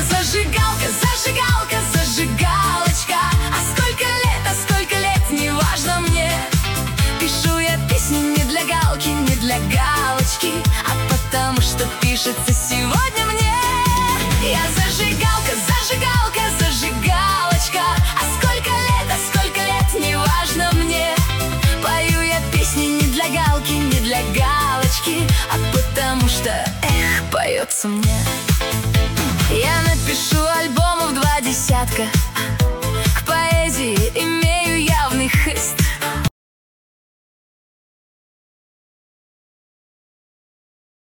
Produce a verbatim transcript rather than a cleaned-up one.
зажигалка, зажигалка, зажигалочка. А сколько лет, а сколько лет, не важно мне. Пишу я песни не для галки, не для галочки, а потому что пишется сегодня мне. Я зажигалка, зажигалка, зажигалочка. А сколько лет, а сколько лет, не важно мне. Пою я песни не для галки, не для галочки, а потому что, эх, поется мне. Я напишу альбомов два десятка,